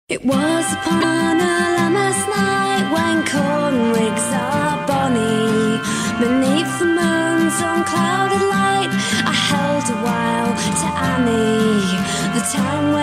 It was upon a lammas night when corn rigs are bonny. Beneath the moon's unclouded light, I held a while to Annie. The time